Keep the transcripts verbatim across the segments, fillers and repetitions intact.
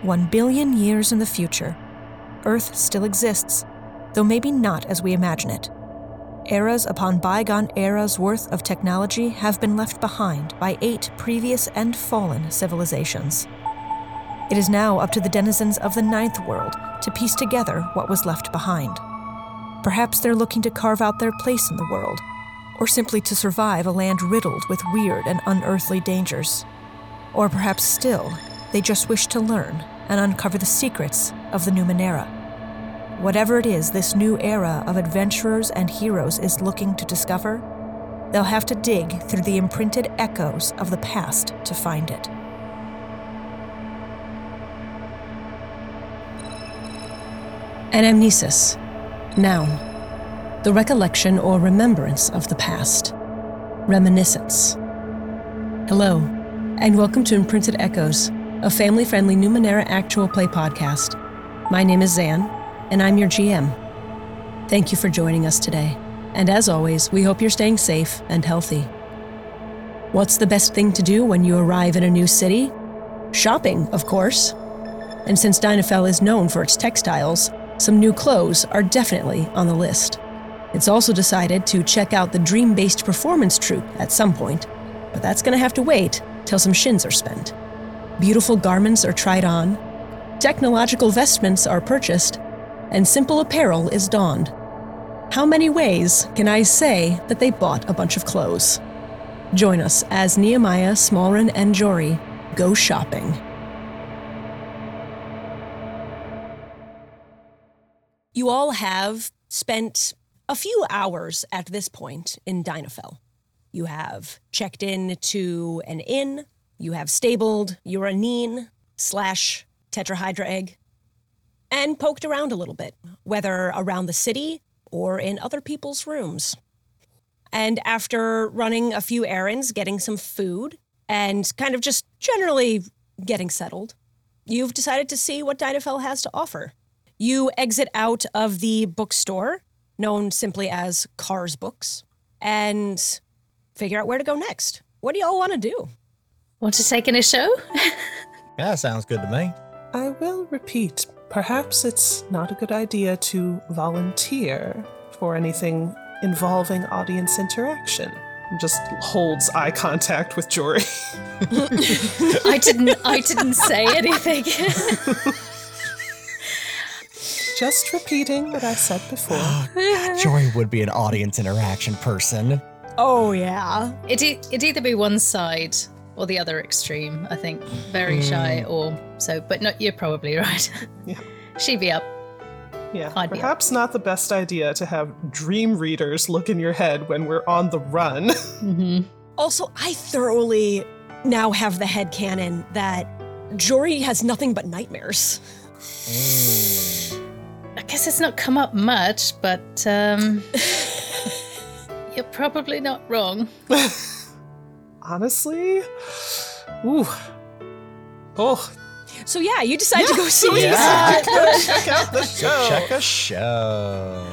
One billion years in the future, Earth still exists, though maybe not as we imagine it. Eras upon bygone eras worth of technology have been left behind by eight previous and fallen civilizations. It is now up to the denizens of the ninth world to piece together what was left behind. Perhaps they're looking to carve out their place in the world, or simply to survive a land riddled with weird and unearthly dangers. Or perhaps still, they just wish to learn and uncover the secrets of the Numenera. Whatever it is this new era of adventurers and heroes is looking to discover, they'll have to dig through the imprinted echoes of the past to find it. Anamnesis. Noun. The recollection or remembrance of the past. Reminiscence. Hello, and welcome to Imprinted Echoes, a family-friendly Numenera actual play podcast. My name is Zan, and I'm your G M. Thank you for joining us today, and as always, we hope you're staying safe and healthy. What's the best thing to do when you arrive in a new city? Shopping, of course. And since Dynafell is known for its textiles, some new clothes are definitely on the list. It's also decided to check out the dream-based performance troupe at some point, but that's gonna have to wait till some shins are spent. Beautiful garments are tried on, technological vestments are purchased, and simple apparel is donned. How many ways can I say that they bought a bunch of clothes? Join us as Nehemiah, Smallren, and Jory go shopping. You all have spent a few hours at this point in Dynafell. You have checked in to an inn, you have stabled your anine slash tetrahydra egg, and poked around a little bit, whether around the city or in other people's rooms. And after running a few errands, getting some food, and kind of just generally getting settled, you've decided to see what Dynafell has to offer. You exit out of the bookstore, known simply as Cars Books, and figure out where to go next. What do y'all want to do? Want to take in a show? Yeah, sounds good to me. I will repeat, perhaps it's not a good idea to volunteer for anything involving audience interaction. Just holds eye contact with Jory. I didn't I didn't say anything. Just repeating what I said before. God, Jory would be an audience interaction person. Oh, yeah. It it'd either be one side or the other extreme, I think. Very Mm. shy or so, but no, you're probably right. Yeah. She'd be up. Yeah, I'd be perhaps not the best idea to have dream readers look in your head when we're on the run. Mm-hmm. Also, I thoroughly now have the headcanon that Jory has nothing but nightmares. Mm. I guess it's not come up much, but um, you're probably not wrong. Honestly? Ooh. Oh. So yeah, you decide to go see Yeah. Go check out the Go show. check a show.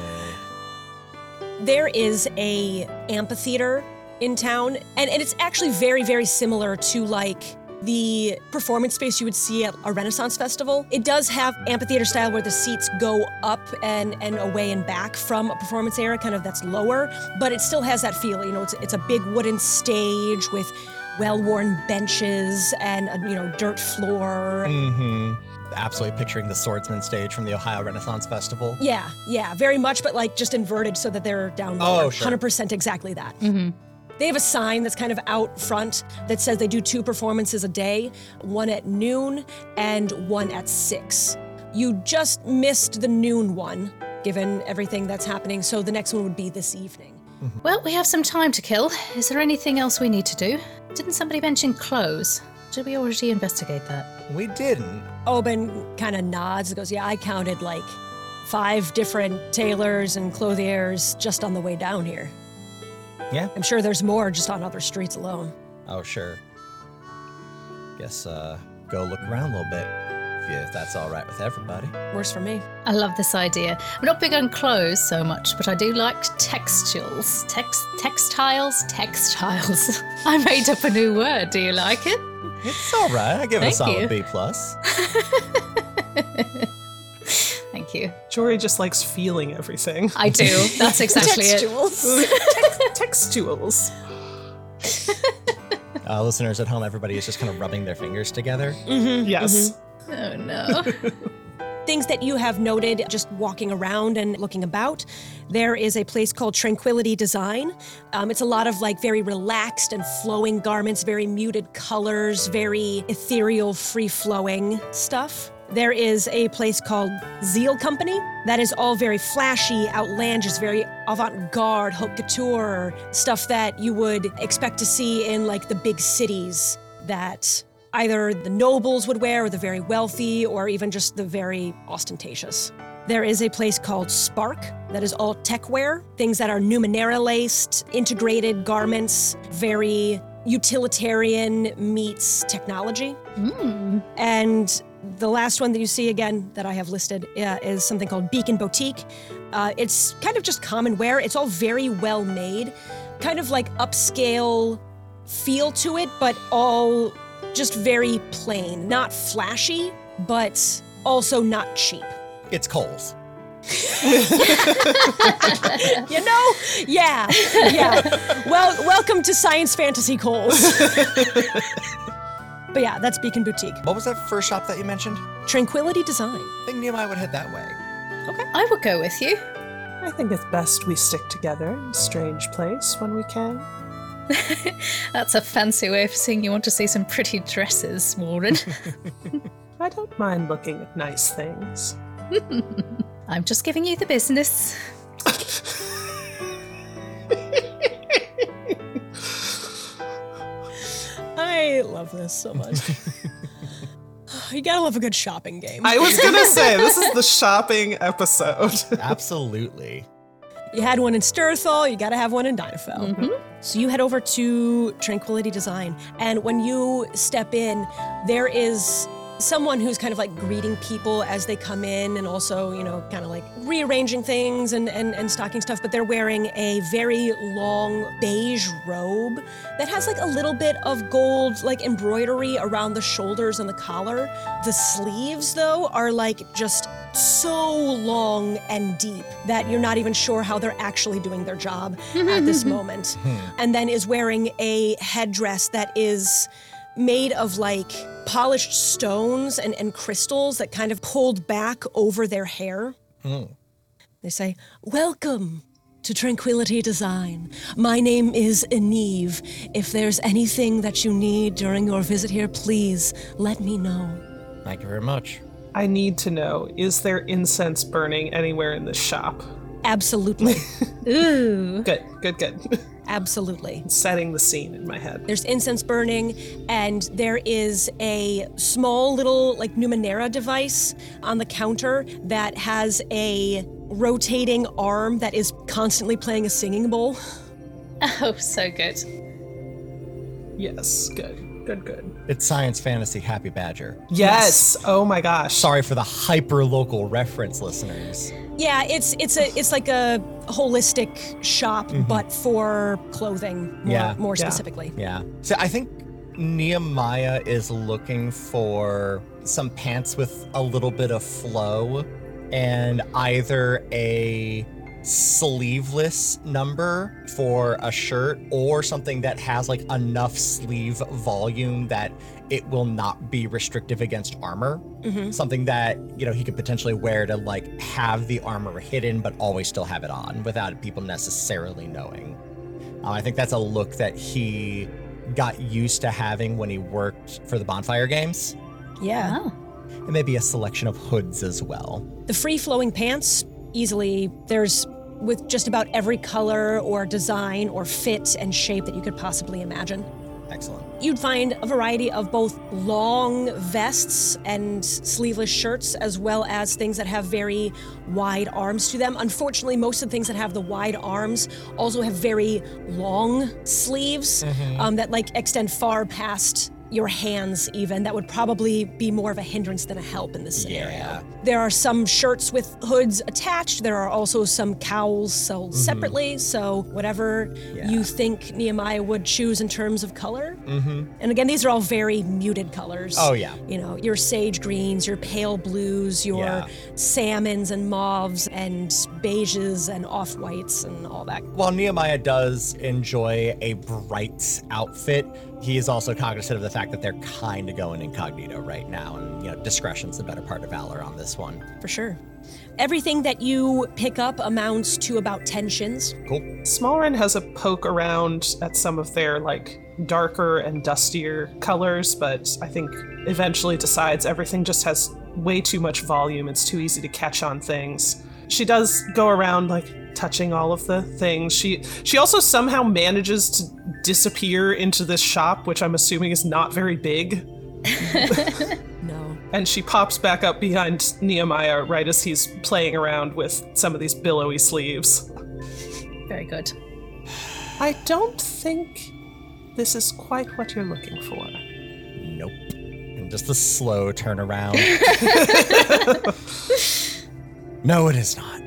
There is a amphitheater in town, and, and it's actually very, very similar to like the performance space you would see at a Renaissance festival. It does have amphitheater style where the seats go up and, and away and back from a performance area, kind of that's lower, but it still has that feel. You know, it's it's a big wooden stage with well-worn benches and a, you know, dirt floor. Mm-hmm. Absolutely picturing the swordsman stage from the Ohio Renaissance Festival. Yeah, yeah, very much, but like just inverted so that they're down Oh, lower. sure. one hundred percent exactly that. Mm-hmm. They have a sign that's kind of out front that says they do two performances a day, one at noon and one at six. You just missed the noon one, given everything that's happening, so the next one would be this evening. Well, we have some time to kill. Is there anything else we need to do? Didn't somebody mention clothes? Did we already investigate that? We didn't. Oben kind of nods and goes, yeah, I counted like five different tailors and clothiers just on the way down here. Yeah. I'm sure there's more just on other streets alone. Oh, sure. Guess, uh, go look around a little bit, if, you, if that's all right with everybody. Works for me. I love this idea. I'm not big on clothes so much, but I do like textiles. Tex- textiles? Textiles. I made up a new word. Do you like it? It's all right. I give it a Thank solid you. B plus. Thank you. Jory just likes feeling everything. I do. That's exactly it. Textuals. Uh, listeners at home, everybody is just kind of rubbing their fingers together. Mm-hmm, Yes. Oh no. Things that you have noted just walking around and looking about. There is a place called Tranquility Design. Um, it's a lot of like very relaxed and flowing garments, very muted colors, very ethereal, free-flowing stuff. There is a place called Zeal Company that is all very flashy, outlandish, very avant-garde, haute couture, stuff that you would expect to see in like the big cities that either the nobles would wear or the very wealthy or even just the very ostentatious. There is a place called Spark that is all tech wear, things that are Numenera-laced, integrated garments, very utilitarian meets technology. Mm. And the last one that you see again that I have listed uh, is something called Beacon Boutique. Uh, it's kind of just common wear. It's all very well made, kind of like upscale feel to it, but all just very plain, not flashy, but also not cheap. It's Kohl's. You know? Yeah, yeah. Well, welcome to Science Fantasy Kohl's. But yeah, that's Beacon Boutique. What was that first shop that you mentioned? Tranquility Design. I think Nehemiah would head that way. I would go with you. I think it's best we stick together in a strange place when we can. That's a fancy way of saying you want to see some pretty dresses, Warren. I don't mind looking at nice things. I'm just giving you the business. I love this so much. You gotta love a good shopping game. I was gonna say, this is the shopping episode. Absolutely. You had one in Sturthal, you gotta have one in Dynafell. Mhm. So you head over to Tranquility Design, and when you step in, there is someone who's kind of like greeting people as they come in and also, you know, kind of like rearranging things and, and, and stocking stuff, but they're wearing a very long beige robe that has like a little bit of gold like embroidery around the shoulders and the collar. The sleeves though are like just so long and deep that you're not even sure how they're actually doing their job at this moment. And then is wearing a headdress that is made of like polished stones and, and crystals that kind of pulled back over their hair. Mm. They say, "Welcome to Tranquility Design. My name is Eneve. If there's anything that you need during your visit here, please let me know." Thank you very much. I need to know, is there incense burning anywhere in this shop? Absolutely. Ooh. Good, good, good. Absolutely. Setting the scene in my head. There's incense burning, and there is a small little like Numenera device on the counter that has a rotating arm that is constantly playing a singing bowl. Oh, so good. Yes, good, good, good. It's Science Fantasy Happy Badger. Yes, oh my gosh. Sorry for the hyper-local reference, listeners. Yeah, it's it's a it's like a holistic shop, Mhm. but for clothing more, Yeah. more Yeah. specifically. Yeah. So I think Nehemiah is looking for some pants with a little bit of flow and either a sleeveless number for a shirt or something that has like enough sleeve volume that it will not be restrictive against armor. Mm-hmm. Something that, you know, he could potentially wear to like have the armor hidden but always still have it on without people necessarily knowing. Uh, I think that's a look that he got used to having when he worked for the Bonfire Games. Yeah. Oh. And maybe a selection of hoods as well. The free-flowing pants, easily, there's with just about every color or design or fit and shape that you could possibly imagine. Excellent. You'd find a variety of both long vests and sleeveless shirts, as well as things that have very wide arms to them. Unfortunately, most of the things that have the wide arms also have very long sleeves Mhm. um, that like extend far past, your hands even, that would probably be more of a hindrance than a help in this scenario. Yeah. There are some shirts with hoods attached. There are also some cowls sold mm-hmm. separately. So whatever yeah. you think Nehemiah would choose in terms of color. Mm-hmm. And again, these are all very muted colors. Oh, yeah. You know, your sage greens, your pale blues, your yeah. salmons and mauves and beiges and off-whites and all that. While Nehemiah does enjoy a bright outfit, he is also cognizant of the fact that they're kind of going incognito right now, and, you know, discretion's the better part of valor on this one. For sure. Everything that you pick up amounts to about ten shins. Cool. Smallren has a poke around at some of their, like, darker and dustier colors, but I think eventually decides everything just has way too much volume. It's too easy to catch on things. She does go around, like, touching all of the things. She she also somehow manages to disappear into this shop, which I'm assuming is not very big. No. And she pops back up behind Nehemiah right as he's playing around with some of these billowy sleeves. Very good. I don't think this is quite what you're looking for. Nope. And just a slow turnaround. No, it is not.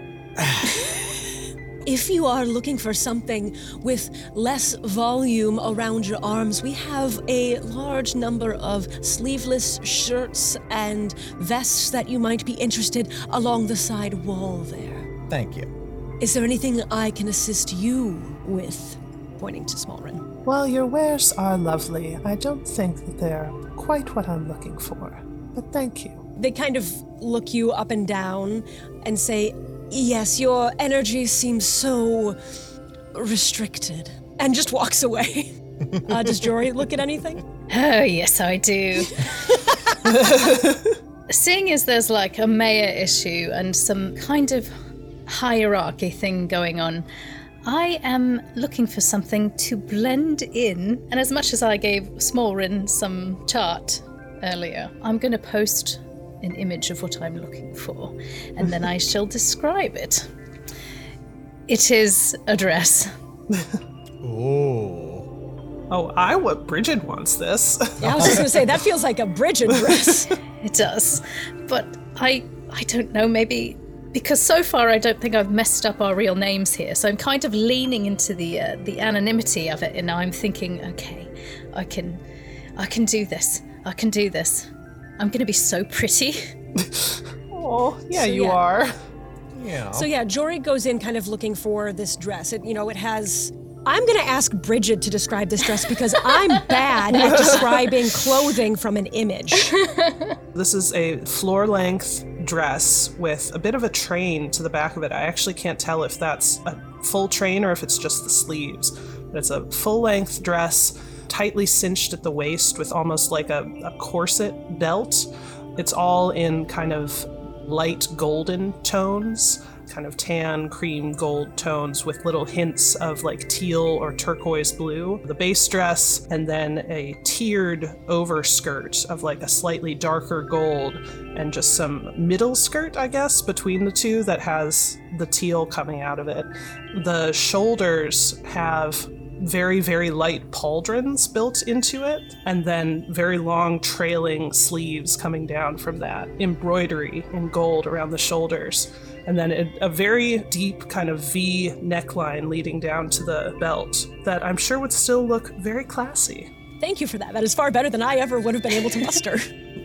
If you are looking for something with less volume around your arms, we have a large number of sleeveless shirts and vests that you might be interested along the side wall there. Thank you. Is there anything I can assist you with? Pointing to Smallren. Well, your wares are lovely. I don't think that they're quite what I'm looking for, but thank you. They kind of look you up and down and say, yes, your energy seems so restricted, and just walks away. Uh, does Jory look at anything? Oh, yes, I do. Seeing as there's like a mayor issue and some kind of hierarchy thing going on, I am looking for something to blend in. And as much as I gave Smallren some chart earlier, I'm going to post an image of what I'm looking for, and then I shall describe it. It is a dress. Ooh. Oh, I what Bridget wants this. Yeah, I was just gonna say, that feels like a Bridget dress. It does. But I I don't know, maybe because so far I don't think I've messed up our real names here, so I'm kind of leaning into the uh, the anonymity of it, and now I'm thinking, okay, I can I can do this. I can do this. I'm gonna be so pretty. Oh, yeah, So, you yeah. are. Yeah. So yeah, Jory goes in kind of looking for this dress. It, you know, it has... I'm going to ask Bridget to describe this dress because I'm bad at describing clothing from an image. This is a floor-length dress with a bit of a train to the back of it. I actually can't tell if that's a full train or if it's just the sleeves. But it's a full-length dress, tightly cinched at the waist with almost like a, a corset belt. It's all in kind of light golden tones, kind of tan, cream, gold tones with little hints of like teal or turquoise blue. The base dress, and then a tiered overskirt of like a slightly darker gold, and just some middle skirt, I guess, between the two that has the teal coming out of it. The shoulders have very, very light pauldrons built into it, and then very long trailing sleeves coming down from that. Embroidery in gold around the shoulders. And then a, a very deep kind of V neckline leading down to the belt that I'm sure would still look very classy. Thank you for that. That is far better than I ever would have been able to muster.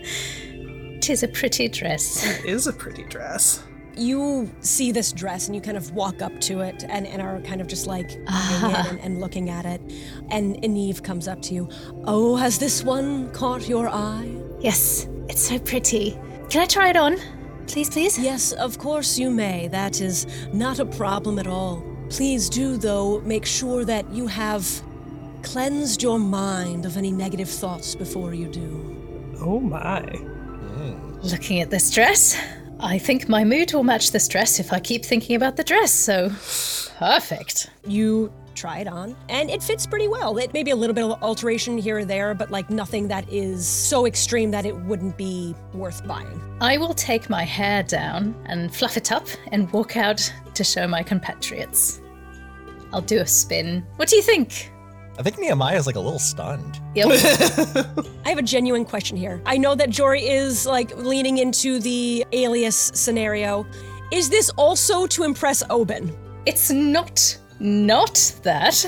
Tis a pretty dress. It is a pretty dress. You see this dress and you kind of walk up to it and, and are kind of just like eyeing it and, and looking at it. And Enive comes up to you. Oh, has this one caught your eye? Yes, it's so pretty. Can I try it on? Please, please? Yes, of course you may. That is not a problem at all. Please do, though, make sure that you have cleansed your mind of any negative thoughts before you do. Oh my. Looking at this dress, I think my mood will match this dress if I keep thinking about the dress, so perfect. You try it on, and it fits pretty well. It may be a little bit of alteration here or there, but like nothing that is so extreme that it wouldn't be worth buying. I will take my hair down and fluff it up and walk out to show my compatriots. I'll do a spin. What do you think? I think Nehemiah's like a little stunned. Yep. I have a genuine question here. I know that Jory is like leaning into the alias scenario. Is this also to impress Oben? It's not not that.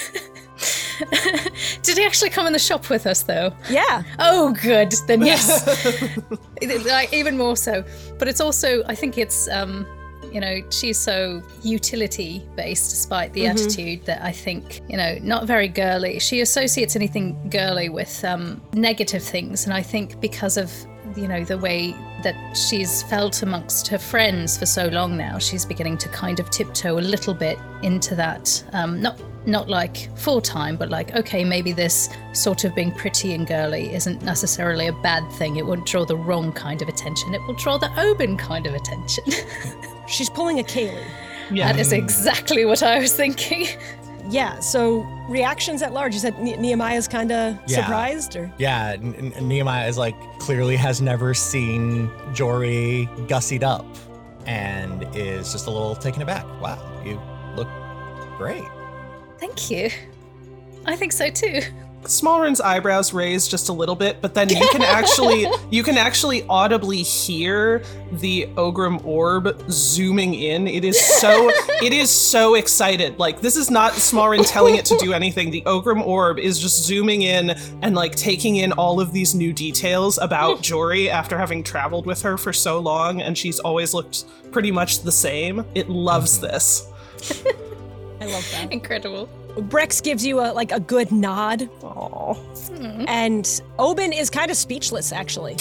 Did he actually come in the shop with us, though? Yeah. Oh, good. Then yes. Like, even more so. But it's also, I think it's, um, you know, she's so utility-based, despite the mm-hmm. attitude, that I think, you know, not very girly. She associates anything girly with um, negative things. And I think because of, you know, the way that she's felt amongst her friends for so long now, she's beginning to kind of tiptoe a little bit into that. Um, not not like full time, but like, okay, maybe this sort of being pretty and girly isn't necessarily a bad thing. It won't draw the wrong kind of attention. It will draw the Oben kind of attention. She's pulling a Kaylee. Yeah. That is exactly what I was thinking. Yeah, so reactions at large. You said ne- Nehemiah's kind of yeah. surprised? Or? Yeah, N- N- Nehemiah is like, clearly has never seen Jory gussied up and is just a little taken aback. Wow, you look great. Thank you. I think so too. Smallren's eyebrows raise just a little bit, but then you can actually you can actually audibly hear the Ogrim orb zooming in. It is so it is so excited. Like, this is not Smallren telling it to do anything. The Ogrim orb is just zooming in and like taking in all of these new details about Jory after having traveled with her for so long, and she's always looked pretty much the same. It loves this. I love that. Incredible. Brex gives you a like a good nod. Aww. Mm. And Oben is kind of speechless, actually.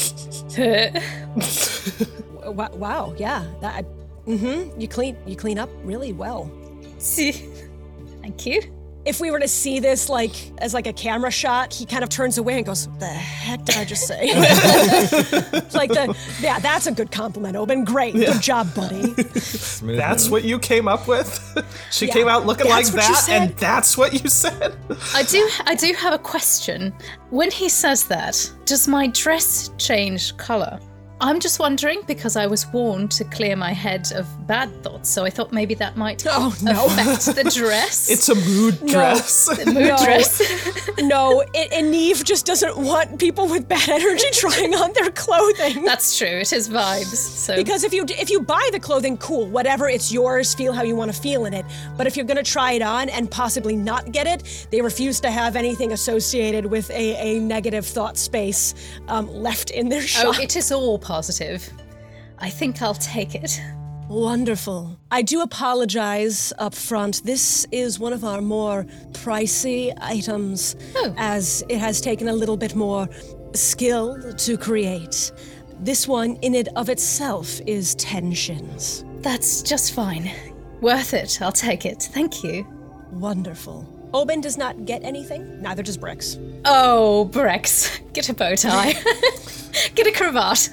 wow, wow, yeah. That, mm-hmm. You clean you clean up really well. See, thank you. If we were to see this like as like a camera shot, he kind of turns away and goes, "What the heck did I just say?" Like the yeah, that's a good compliment, Oben. Great, yeah. Good job, buddy. That's what you came up with. She yeah, came out looking like that, and that's what you said. I do, I do have a question. When he says that, does my dress change color? I'm just wondering, because I was warned to clear my head of bad thoughts, so I thought maybe that might oh, no. affect the dress. It's a mood dress. No. The mood no. dress. No, it, and Neve just doesn't want people with bad energy trying on their clothing. That's true. It is vibes. So because if you if you buy the clothing, cool, whatever, it's yours. Feel how you want to feel in it. But if you're gonna try it on and possibly not get it, they refuse to have anything associated with a, a negative thought space um, left in their shop. Oh, it is all positive. I think I'll take it. Wonderful. I do apologize up front. This is one of our more pricey items, oh. as it has taken a little bit more skill to create. This one, in and of itself, is ten shins. That's just fine. Worth it. I'll take it. Thank you. Wonderful. Oben does not get anything, neither does Brex. Oh, Brex. Get a bow tie. Get a cravat.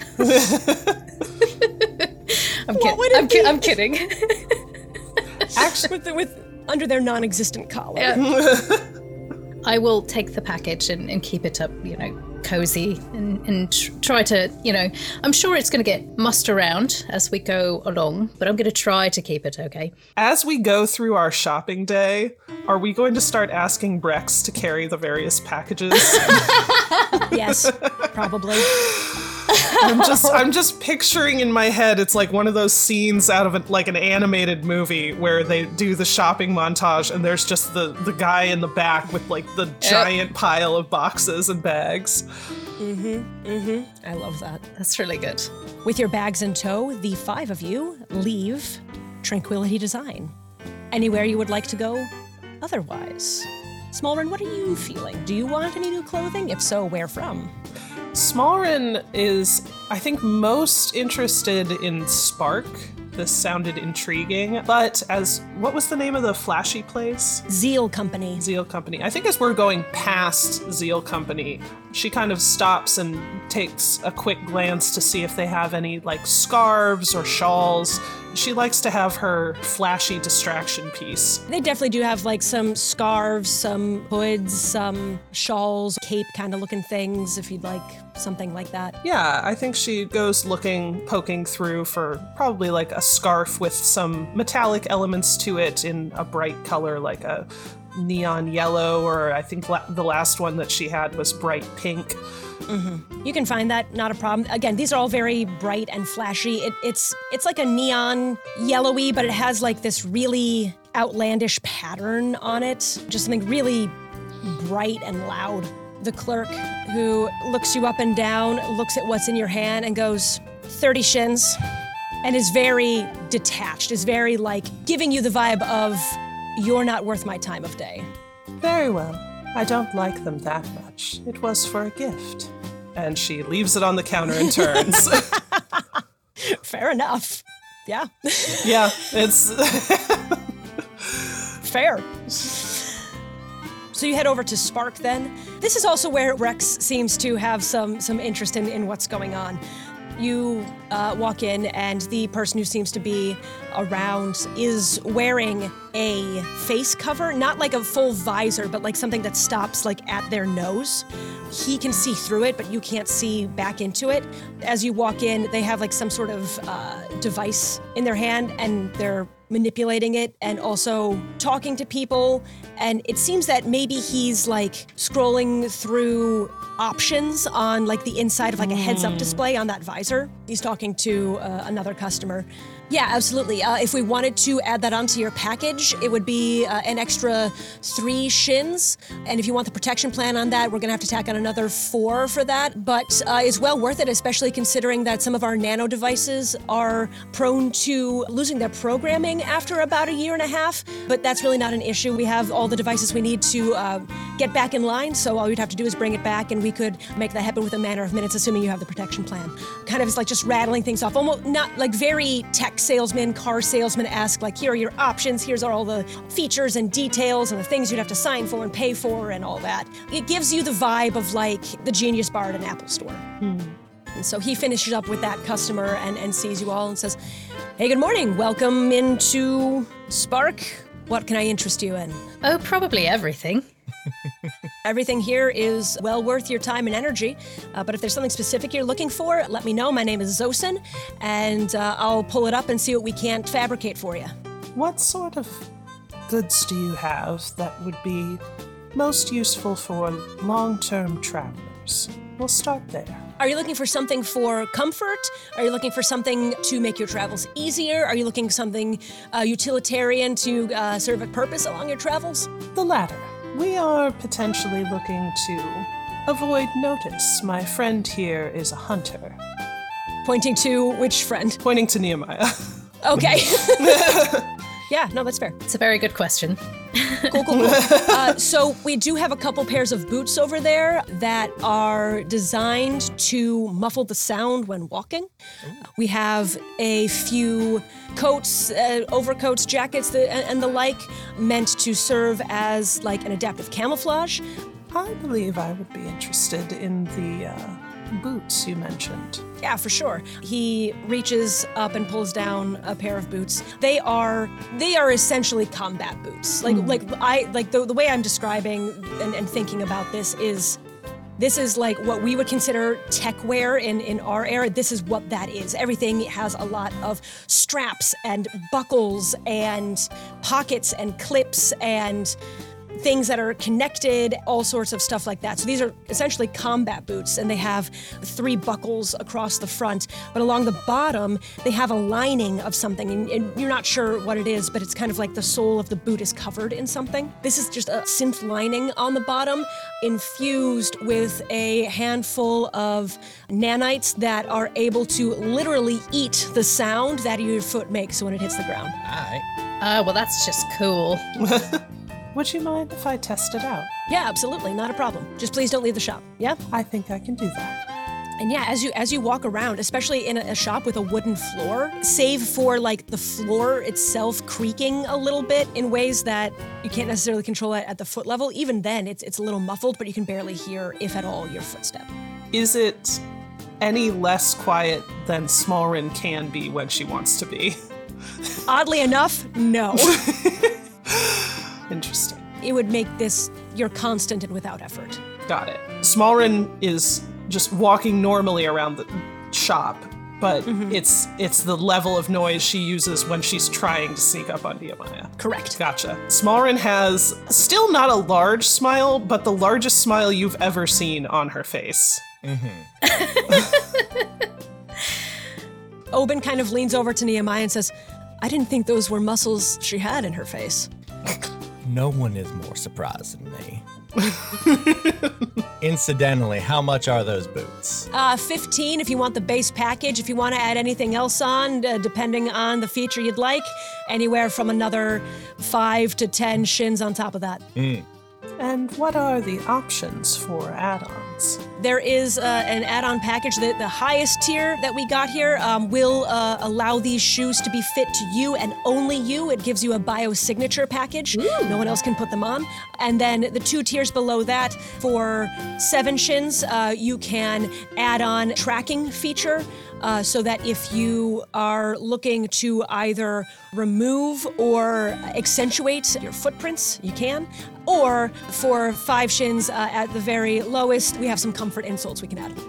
I'm, kid- I'm, ki- I'm kidding. Actually, with, the, with under their non-existent collar. Yeah. I will take the package and, and keep it up, you know, cozy and, and tr- try to, you know, I'm sure it's going to get mussed around as we go along, but I'm going to try to keep it okay. As we go through our shopping day, are we going to start asking Brex to carry the various packages? Yes, probably. I'm just I'm just picturing in my head, it's like one of those scenes out of a, like an animated movie where they do the shopping montage and there's just the, the guy in the back with like the giant pile of boxes and bags. Mm-hmm, mm-hmm. I love that. That's really good. With your bags in tow, the five of you leave Tranquility Design. Anywhere you would like to go otherwise. Smallren, what are you feeling? Do you want any new clothing? If so, where from? Smallren is, I think, most interested in Spark. This sounded intriguing, but as, what was the name of the flashy place? Zeal Company. Zeal Company. I think as we're going past Zeal Company, she kind of stops and takes a quick glance to see if they have any, like, scarves or shawls. She likes to have her flashy distraction piece. They definitely do have like some scarves, some hoods, some shawls, cape kind of looking things, if you'd like something like that. Yeah, I think she goes looking, poking through for probably like a scarf with some metallic elements to it in a bright color, like a neon yellow, or I think la- the last one that she had was bright pink. Mm-hmm. You can find that, not a problem. Again, these are all very bright and flashy. It, it's it's like a neon yellowy, but it has like this really outlandish pattern on it. Just something really bright and loud. The clerk, who looks you up and down, looks at what's in your hand and goes, thirty shins, and is very detached, is very like giving you the vibe of, you're not worth my time of day. Very well. I don't like them that much. It was for a gift. And she leaves it on the counter and turns. Fair enough. Yeah. Yeah, it's... Fair. So you head over to Spark then. This is also where Rex seems to have some, some interest in, in what's going on. You uh, walk in, and the person who seems to be around is wearing a face cover, not like a full visor, but like something that stops like at their nose. He can see through it, but you can't see back into it. As you walk in, they have like some sort of uh, device in their hand, and they're manipulating it and also talking to people. And it seems that maybe he's like scrolling through options on like the inside of like a heads-up display on that visor. He's talking to uh, another customer. Yeah, absolutely. Uh, if we wanted to add that onto your package, it would be uh, an extra three shins. And if you want the protection plan on that, we're going to have to tack on another four for that. But uh, it's well worth it, especially considering that some of our nano devices are prone to losing their programming after about a year and a half. But that's really not an issue. We have all the devices we need to uh, get back in line. So all you'd have to do is bring it back, and we could make that happen within a matter of minutes, assuming you have the protection plan. Kind of is like just rattling things off, almost not like very tech salesman, car salesman-esque, like here are your options, here's all the features and details and the things you'd have to sign for and pay for and all that. It gives you the vibe of like the Genius Bar at an Apple store. Hmm. And so he finishes up with that customer and, and sees you all and says, hey, good morning, welcome into Spark. What can I interest you in? Oh, probably everything. Everything here is well worth your time and energy, uh, but if there's something specific you're looking for, let me know. My name is Zosin, and uh, I'll pull it up and see what we can't fabricate for you. What sort of goods do you have that would be most useful for long-term travelers? We'll start there. Are you looking for something for comfort? Are you looking for something to make your travels easier? Are you looking for something uh, utilitarian to uh, serve a purpose along your travels? The latter. We are potentially looking to avoid notice. My friend here is a hunter. Pointing to which friend? Pointing to Nehemiah. Okay. Yeah, no, that's fair. It's a very good question. Cool, cool, cool. Uh, so we do have a couple pairs of boots over there that are designed to muffle the sound when walking. We have a few coats, uh, overcoats, jackets, the, and, and the like, meant to serve as like an adaptive camouflage. I believe I would be interested in the uh, boots you mentioned. Yeah, for sure. He reaches up and pulls down a pair of boots. They are they are essentially combat boots. Like mm. like I like the the way I'm describing and, and thinking about this is this is like what we would consider tech wear in, in our era. This is what that is. Everything has a lot of straps and buckles and pockets and clips and things that are connected, all sorts of stuff like that. So these are essentially combat boots, and they have three buckles across the front, but along the bottom, they have a lining of something, and, and you're not sure what it is, but it's kind of like the sole of the boot is covered in something. This is just a synth lining on the bottom, infused with a handful of nanites that are able to literally eat the sound that your foot makes when it hits the ground. All right. Oh, well, that's just cool. Would you mind if I test it out? Yeah, absolutely, not a problem. Just please don't leave the shop, yeah? I think I can do that. And yeah, as you as you walk around, especially in a, a shop with a wooden floor, save for like the floor itself creaking a little bit in ways that you can't necessarily control it at the foot level, even then it's it's a little muffled, but you can barely hear, if at all, your footstep. Is it any less quiet than Smallrin can be when she wants to be? Oddly enough, no. Interesting. It would make this your constant and without effort. Got it. Smallrin is just walking normally around the shop, but Mm-hmm. it's it's the level of noise she uses when she's trying to sneak up on Nehemiah. Correct. Gotcha. Smallrin has still not a large smile, but the largest smile you've ever seen on her face. Oben kind of leans over to Nehemiah and says, I didn't think those were muscles she had in her face. No one is more surprised than me. Incidentally, how much are those boots? Uh, fifteen if you want the base package. If you want to add anything else on, uh, depending on the feature you'd like, anywhere from another five to ten shins on top of that. Mm. And what are the options for add-ons? There is uh, an add-on package. The, the highest tier that we got here um, will uh, allow these shoes to be fit to you and only you. It gives you a biosignature package. No one else can put them on. And then the two tiers below that, for seven shins, uh, you can add on tracking feature. Uh, so that if you are looking to either remove or accentuate your footprints, you can. Or for five shins uh, at the very lowest, we have some comfort insoles we can add.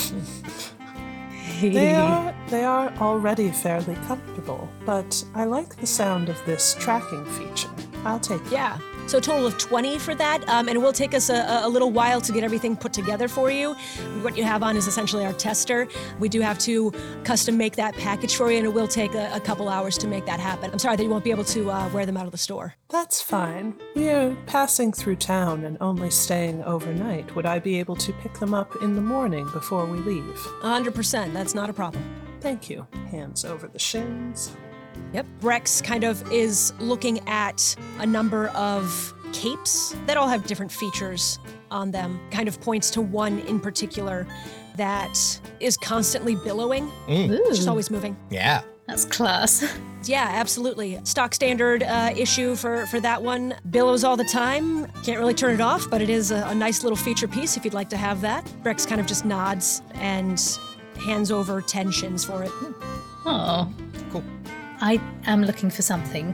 They are they are already fairly comfortable, but I like the sound of this tracking feature. I'll take it. Yeah. So a total of twenty for that, um, and it will take us a, a little while to get everything put together for you. What you have on is essentially our tester. We do have to custom make that package for you, and it will take a, a couple hours to make that happen. I'm sorry that you won't be able to uh, wear them out of the store. That's fine. We're passing through town and only staying overnight. Would I be able to pick them up in the morning before we leave? one hundred percent, that's not a problem. Thank you. Hands over the shins. Yep. Rex kind of is looking at a number of capes that all have different features on them. Kind of points to one in particular that is constantly billowing. Mm. It's just always moving. Yeah. That's class. Yeah, absolutely. Stock standard uh, issue for, for that one. Billows all the time. Can't really turn it off, but it is a, a nice little feature piece if you'd like to have that. Rex kind of just nods and hands over ten shins for it. Oh. Cool. I am looking for something.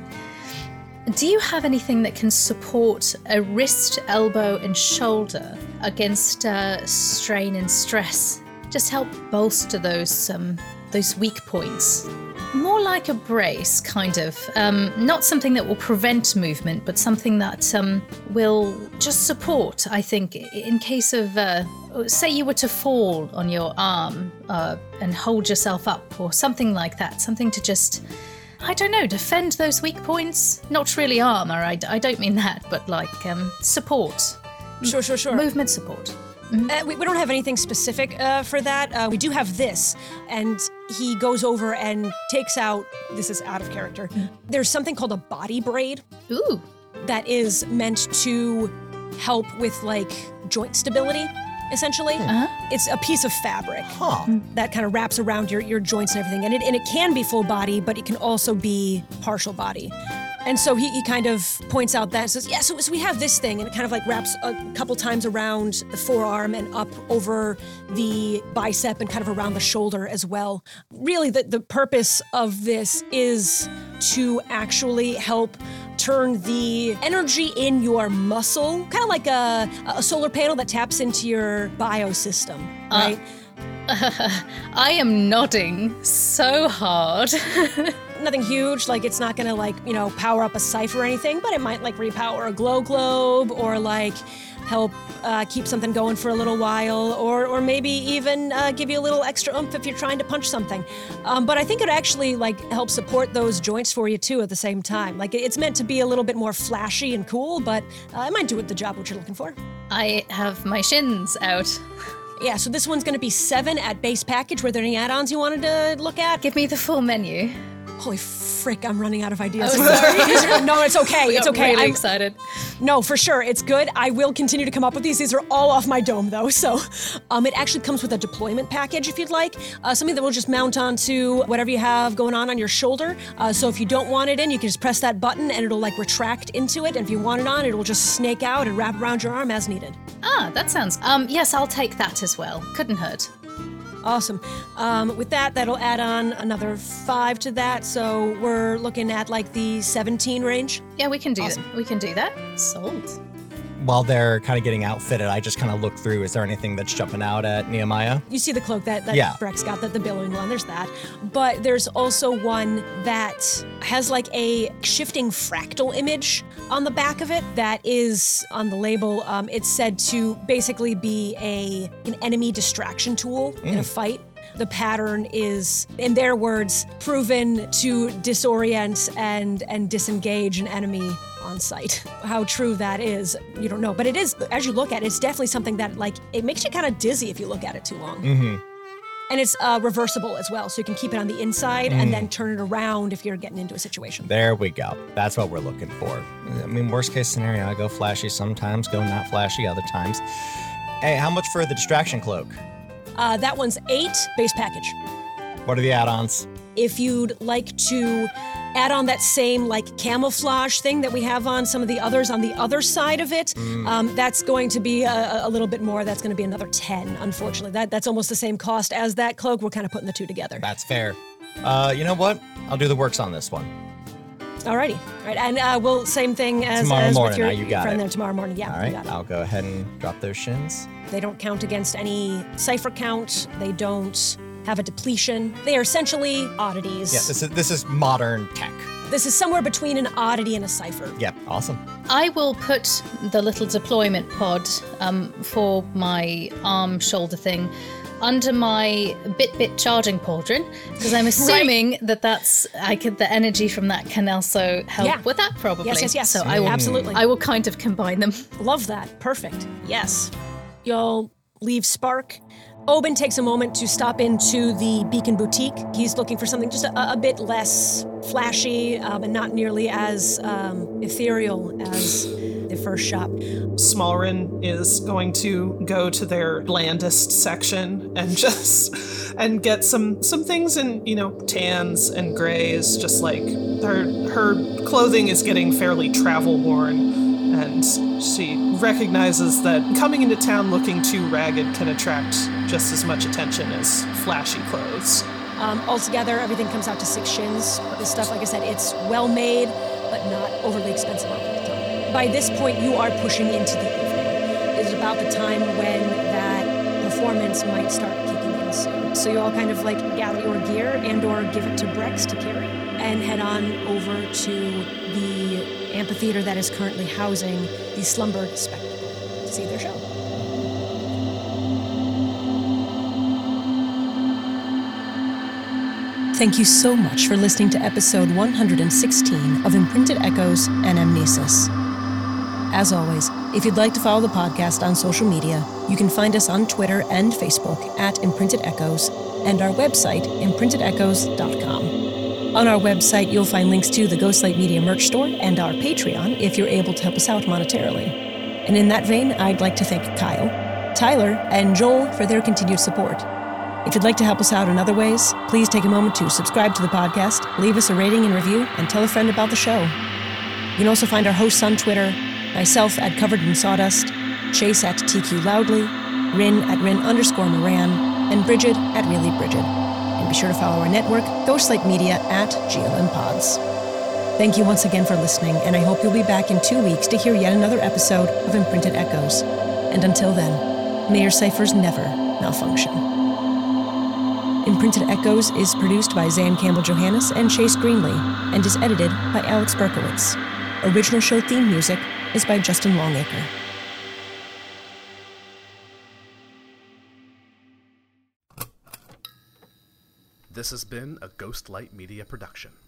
Do you have anything that can support a wrist, elbow, and shoulder against uh, strain and stress? Just help bolster those um, those weak points. More like a brace, kind of. Um, not something that will prevent movement, but something that um, will just support, I think, in case of, uh, say you were to fall on your arm uh, and hold yourself up or something like that. Something to just, I don't know, defend those weak points. Not really armor, I, I don't mean that, but like um, support. Sure, sure, sure. Movement support. Uh, we, we don't have anything specific uh, for that. Uh, we do have this, and he goes over and takes out, this is out of character, there's something called a body braid Ooh. that is meant to help with, like, joint stability, essentially. Uh-huh. It's a piece of fabric Huh. that kind of wraps around your, your joints and everything, and it, and it can be full body, but it can also be partial body. And so he, he kind of points out that and says, yeah, so, so we have this thing, and it kind of like wraps a couple times around the forearm and up over the bicep and kind of around the shoulder as well. Really, the, the purpose of this is to actually help turn the energy in your muscle, kind of like a, a solar panel that taps into your biosystem, right? Uh, I am nodding so hard. Nothing huge, like it's not gonna like, you know, power up a cipher or anything, but it might like repower a glow globe or like help uh, keep something going for a little while, or or maybe even uh, give you a little extra oomph if you're trying to punch something. Um, but I think it actually like help support those joints for you too at the same time. Like it's meant to be a little bit more flashy and cool, but uh, it might do it the job what you're looking for. I have my shins out. Yeah, so this one's gonna be seven at base package. Were there any add-ons you wanted to look at? Give me the full menu. Holy frick, I'm running out of ideas. Oh, sorry. These are- no, it's okay. We It's got okay. really I'm- excited. No, for sure. It's good. I will continue to come up with these. These are all off my dome, though. So um, it actually comes with a deployment package, if you'd like. Uh, something that will just mount onto whatever you have going on on your shoulder. Uh, so if you don't want it in, you can just press that button and it'll like retract into it. And if you want it on, it will just snake out and wrap around your arm as needed. Ah, that sounds... Um, yes, I'll take that as well. Couldn't hurt. Awesome. Um, with that, that'll add on another five to that. So we're looking at like the seventeen range. Yeah, we can do that. We can do that. Sold. while they're kind of getting outfitted, I just kind of look through. Is there anything that's jumping out at Nehemiah? You see the cloak that, that Yeah. Brex got, the, the billowing one, there's that. But there's also one that has like a shifting fractal image on the back of it that is on the label. Um, it's said to basically be a an enemy distraction tool in a fight. The pattern is, in their words, proven to disorient and and disengage an enemy on sight. How true that is, you don't know. But it is, as you look at it, it's definitely something that, like, it makes you kind of dizzy if you look at it too long. Mm-hmm. And it's uh, reversible as well, so you can keep it on the inside mm. and then turn it around if you're getting into a situation. There we go. That's what we're looking for. I mean, worst case scenario, I go flashy sometimes, go not flashy other times. Hey, how much for the distraction cloak? Uh, that one's eight, base package. What are the add-ons? If you'd like to add on that same like camouflage thing that we have on some of the others on the other side of it, mm. um, that's going to be a, a little bit more. That's going to be another ten, unfortunately. That That's almost the same cost as that cloak. We're kind of putting the two together. That's fair. Uh, you know what? I'll do the works on this one. Alrighty. All right, and uh, we'll, same thing as, tomorrow as morning, with your, now you got friend it. there tomorrow morning. Yeah, All right, you got it. I'll go ahead and drop those shins. They don't count against any cipher count. They don't have a depletion. They are essentially oddities. Yeah, this is this is modern tech. This is somewhere between an oddity and a cipher. Yep, awesome. I will put the little deployment pod um, for my arm shoulder thing under my Bit-Bit charging pauldron, because I'm assuming right. that that's I could the energy from that can also help yeah. with that probably. Yes, yes, yes. So I will absolutely. I will kind of combine them. Love that. Perfect. Yes. You'll leave Spark. Oben takes a moment to stop into the Beacon Boutique. He's looking for something just a, a bit less flashy um, and not nearly as um, ethereal as the first shop. Smallrin is going to go to their blandest section and just and get some some things in, you know, tans and grays, just like her her clothing is getting fairly travel worn. And she recognizes that coming into town looking too ragged can attract just as much attention as flashy clothes. Um, altogether, everything comes out to six shins. This stuff, like I said, it's well made, but not overly expensive all the time. By this point, you are pushing into the evening. It is about the time when that performance might start kicking in soon. So you all kind of like gather your gear and or give it to Brex to carry and head on over to the amphitheater that is currently housing the Slumbered Spectacle to see their show. Thank you so much for listening to episode one hundred sixteen of Imprinted Echoes Anamnesis. As always, if you'd like to follow the podcast on social media, you can find us on Twitter and Facebook at Imprinted Echoes and our website, imprinted echoes dot com. On our website, you'll find links to the Ghostlight Media merch store and our Patreon if you're able to help us out monetarily. And in that vein, I'd like to thank Kyle, Tyler, and Joel for their continued support. If you'd like to help us out in other ways, please take a moment to subscribe to the podcast, leave us a rating and review, and tell a friend about the show. You can also find our hosts on Twitter, myself at Covered in Sawdust, Chase at T Q Loudly, Rin at Rin underscore Moran, and Bridget at Really Bridget. And be sure to follow our network, Ghostlight Media, at G L M Pods. Thank you once again for listening, and I hope you'll be back in two weeks to hear yet another episode of Imprinted Echoes. And until then, may your ciphers never malfunction. Imprinted Echoes is produced by Zan Campbell-Johannes and Chase Greenlee, and is edited by Alex Berkowitz. Original show theme music is by Justin Longacre. This has been a Ghostlight Media production.